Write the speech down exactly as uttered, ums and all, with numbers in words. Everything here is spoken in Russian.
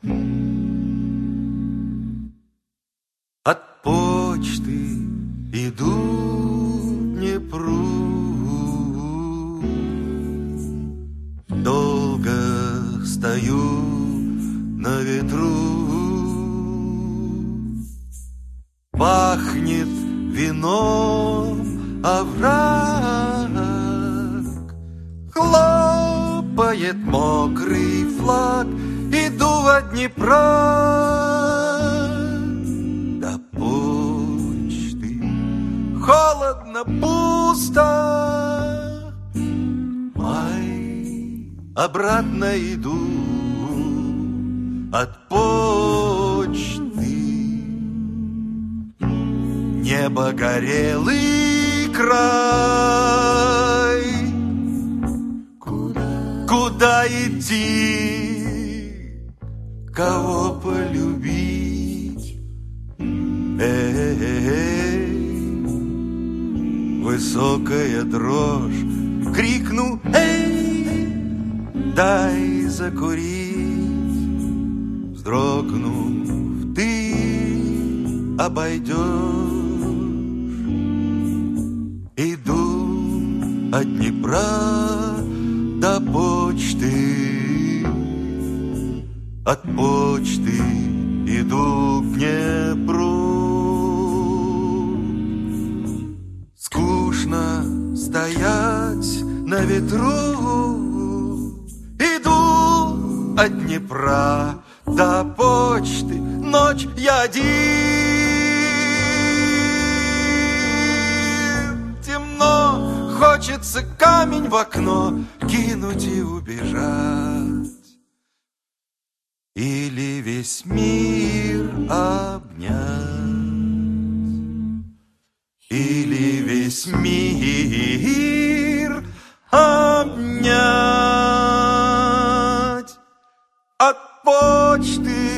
От почты иду к Днепру, долго стою на ветру. Пахнет вином овраг, хлопает мокрый флаг. Иду от Днепра до почты, холодно, пусто. Ай, обратно иду от почты. Небо горелый край. Куда, куда идти? Кого полюбить? Эй, высокая дрожь. Крикну: эй, дай закурить. Вздрогнув, ты обойдешь. Иду от Днепра до почты, от почты иду к Днепру. Скучно стоять на ветру. Иду от Днепра до почты. Ночь, я один. Темно, хочется камень в окно кинуть и убежать. Или весь мир обнять, или весь мир обнять. От почты